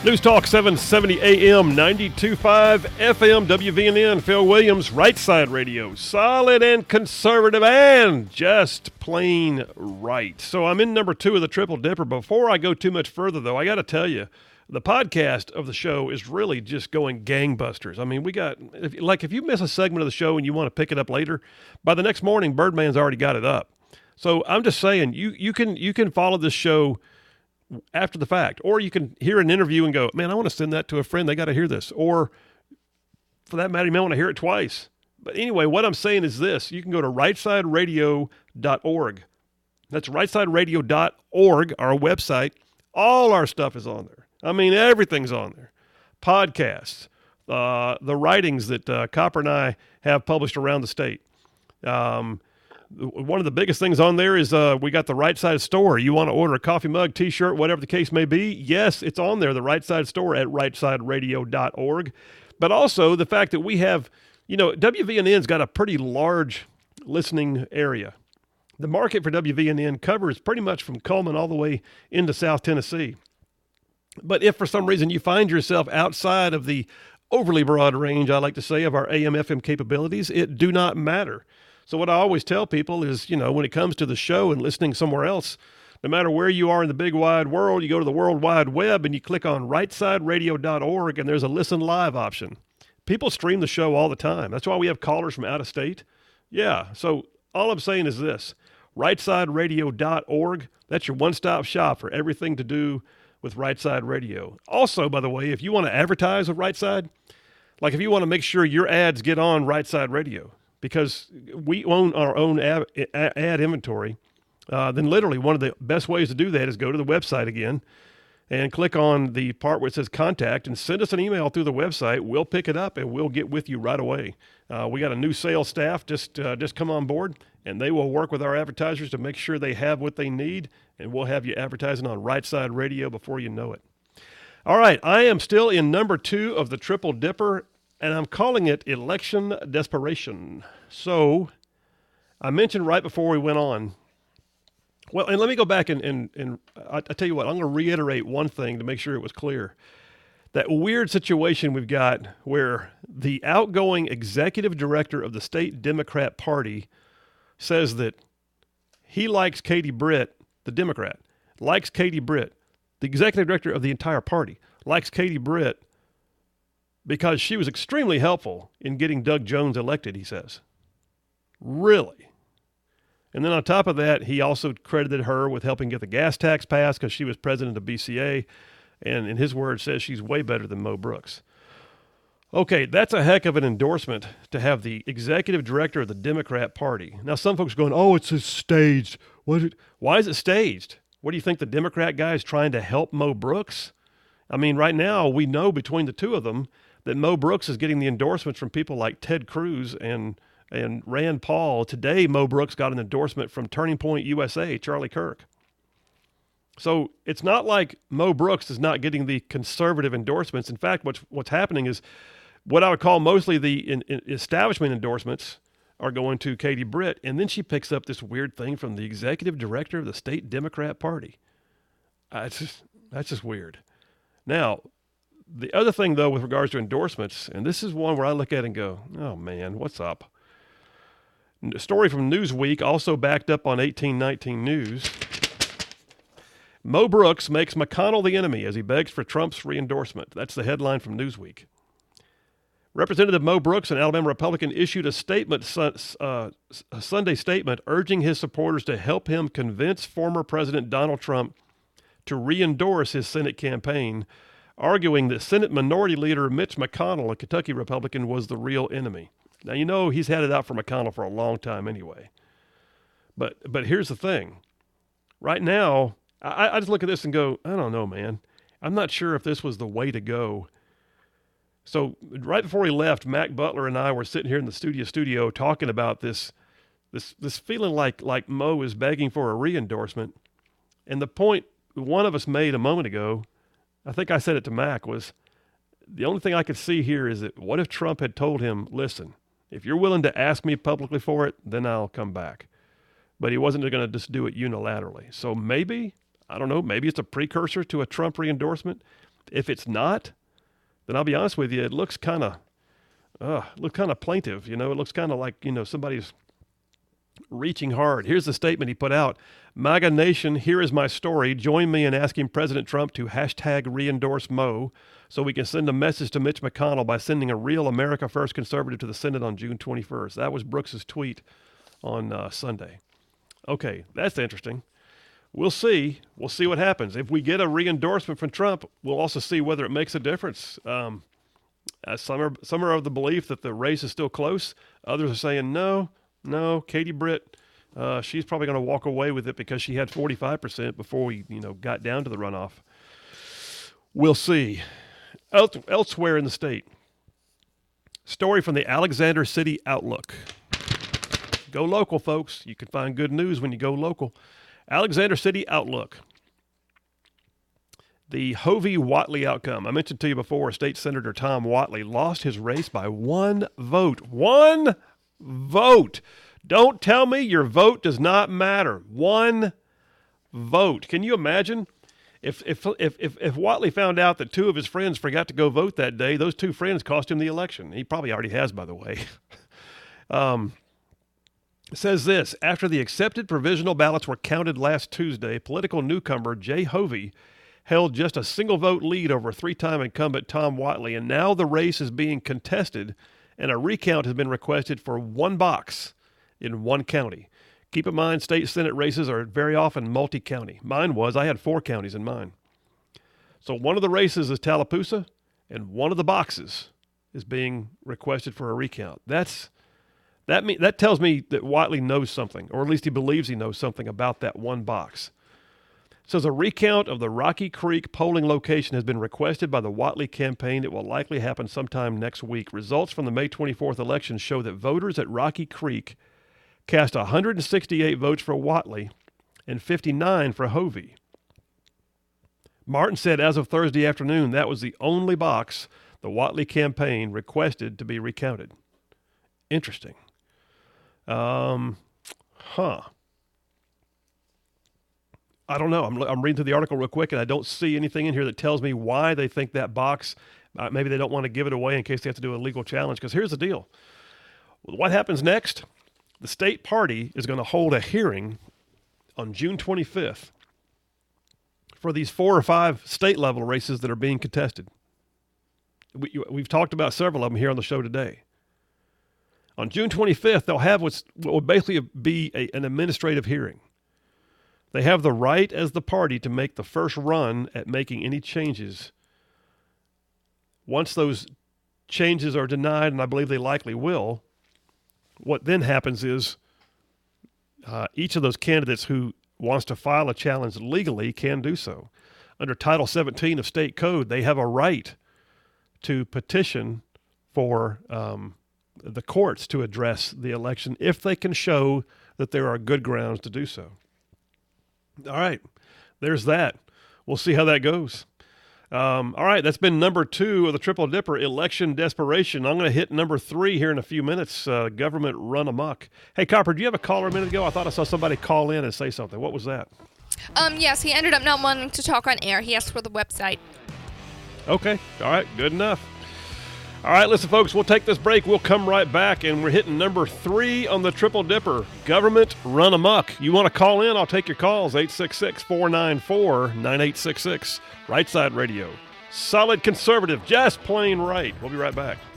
News Talk 770 AM, 92.5 FM, WVNN, Phil Williams, Right Side Radio. Solid and conservative and just plain right. So I'm in number 2 of the Triple Dipper. Before I go too much further, though, I got to tell you, the podcast of the show is really just going gangbusters. I mean, if you miss a segment of the show and you want to pick it up later, by the next morning, Birdman's already got it up. So I'm just saying, you can follow this show after the fact, or you can hear an interview and go, man, I want to send that to a friend. They got to hear this. Or for that matter, you may want to hear it twice. But anyway, what I'm saying is this. You can go to rightsideradio.org. That's rightsideradio.org, our website. All our stuff is on there. I mean, everything's on there. Podcasts, the writings that Copper and I have published around the state. One of the biggest things on there is we got the Right Side store. You want to order a coffee mug, T-shirt, whatever the case may be? Yes, it's on there, the Right Side store at rightsideradio.org. But also the fact that we have, WVNN's got a pretty large listening area. The market for WVNN covers pretty much from Coleman all the way into South Tennessee. But if for some reason you find yourself outside of the overly broad range, I like to say, of our AM/FM capabilities, it do not matter. So what I always tell people is, when it comes to the show and listening somewhere else, no matter where you are in the big wide world, you go to the World Wide Web and you click on rightsideradio.org and there's a listen live option. People stream the show all the time. That's why we have callers from out of state. Yeah, so all I'm saying is this, rightsideradio.org, that's your one-stop shop for everything to do with Right Side Radio. Also, by the way, if you want to advertise with Right Side, like if you want to make sure your ads get on Right Side Radio, because we own our own ad inventory, then literally one of the best ways to do that is go to the website again and click on the part where it says contact and send us an email through the website. We'll pick it up and we'll get with you right away. We got a new sales staff just come on board, and they will work with our advertisers to make sure they have what they need, and we'll have you advertising on Right Side Radio before you know it. All right, I am still in number 2 of the Triple Dipper, and I'm calling it Election Desperation. So I mentioned right before we went on, well, and let me go back and I tell you what, I'm going to reiterate one thing to make sure it was clear. That weird situation we've got where the outgoing executive director of the state Democrat Party says that he likes Katie Britt, the Democrat, likes Katie Britt, the executive director of the entire party, likes Katie Britt because she was extremely helpful in getting Doug Jones elected, he says. Really? And then on top of that, he also credited her with helping get the gas tax passed because she was president of BCA, and in his words says she's way better than Mo Brooks. Okay, that's a heck of an endorsement to have the executive director of the Democrat Party. Now, some folks are going, oh, it's staged. Why is it staged? What do you think, the Democrat guy is trying to help Mo Brooks? I mean, right now, we know between the two of them that Mo Brooks is getting the endorsements from people like Ted Cruz and Rand Paul. Today, Mo Brooks got an endorsement from Turning Point USA, Charlie Kirk. So it's not like Mo Brooks is not getting the conservative endorsements. In fact, what's happening is what I would call mostly the establishment endorsements are going to Katie Britt, and then she picks up this weird thing from the executive director of the state Democrat Party. That's just weird. Now, the other thing, though, with regards to endorsements, and this is one where I look at it and go, oh, man, what's up? A story from Newsweek, also backed up on 1819 News. Mo Brooks makes McConnell the enemy as he begs for Trump's re-endorsement. That's the headline from Newsweek. Representative Mo Brooks, an Alabama Republican, issued a Sunday statement urging his supporters to help him convince former President Donald Trump to re-endorse his Senate campaign, arguing that Senate Minority Leader Mitch McConnell, a Kentucky Republican, was the real enemy. Now, he's had it out for McConnell for a long time anyway. But here's the thing. Right now, I just look at this and go, I don't know, man. I'm not sure if this was the way to go. So right before he left, Mac Butler and I were sitting here in the studio talking about this feeling like Mo is begging for a re-endorsement. And the point one of us made a moment ago, I think I said it to Mac, was the only thing I could see here is that what if Trump had told him, listen, if you're willing to ask me publicly for it, then I'll come back. But he wasn't going to just do it unilaterally. So maybe, I don't know, maybe it's a precursor to a Trump re-endorsement. If it's not, then I'll be honest with you, it looks kind of plaintive. It looks kind of like, somebody's reaching hard. Here's the statement he put out. MAGA Nation, here is my story. Join me in asking President Trump to hashtag re-endorse Mo so we can send a message to Mitch McConnell by sending a real America First conservative to the Senate on June 21st. That was Brooks's tweet on Sunday. Okay, that's interesting. We'll see. We'll see what happens. If we get a re-endorsement from Trump, we'll also see whether it makes a difference. Some are of the belief that the race is still close. Others are saying, no, Katie Britt, she's probably going to walk away with it because she had 45% before we, got down to the runoff. We'll see. Elsewhere in the state, story from the Alexander City Outlook. Go local, folks. You can find good news when you go local. Alexander City Outlook. The Hovey-Whatley outcome. I mentioned to you before, State Senator Tom Whatley lost his race by 1 vote. 1 vote. Don't tell me your vote does not matter. 1 vote. Can you imagine if Whatley found out that 2 of his friends forgot to go vote that day? Those 2 friends cost him the election. He probably already has, by the way. It says this: after the accepted provisional ballots were counted last Tuesday, political newcomer Jay Hovey held just a single vote lead over 3-time incumbent Tom Whatley, and now the race is being contested, and a recount has been requested for 1 box in 1 county. Keep in mind, state Senate races are very often multi-county. Mine was. I had 4 counties in mine. So one of the races is Tallapoosa, and one of the boxes is being requested for a recount. That tells me that Whatley knows something, or at least he believes he knows something about that 1 box. It says a recount of the Rocky Creek polling location has been requested by the Whatley campaign. It will likely happen sometime next week. Results from the May 24th election show that voters at Rocky Creek cast 168 votes for Whatley and 59 for Hovey. Martin said as of Thursday afternoon that was the only box the Whatley campaign requested to be recounted. Interesting. I don't know. I'm reading through the article real quick, and I don't see anything in here that tells me why they think that box, maybe they don't want to give it away in case they have to do a legal challenge. Because here's the deal. What happens next? The state party is going to hold a hearing on June 25th for these 4 or 5 state-level races that are being contested. We've talked about several of them here on the show today. On June 25th, they'll have what will basically be an administrative hearing. They have the right as the party to make the first run at making any changes. Once those changes are denied, and I believe they likely will, what then happens is each of those candidates who wants to file a challenge legally can do so. Under Title 17 of state code, they have a right to petition for the courts to address the election if they can show that there are good grounds to do so. All right, there's that. We'll see how that goes. All right, that's been number 2 of the Triple Dipper, Election Desperation. I'm going to hit number 3 here in a few minutes, Government Run Amok. Hey, Copper, do you have a caller a minute ago? I thought I saw somebody call in and say something. What was that? Yes, he ended up not wanting to talk on air. He asked for the website. Okay, all right, good enough. All right, listen, folks, we'll take this break. We'll come right back, and we're hitting number 3 on the Triple Dipper, Government Run Amok. You want to call in? I'll take your calls, 866-494-9866. Right Side Radio. Solid conservative, just plain right. We'll be right back.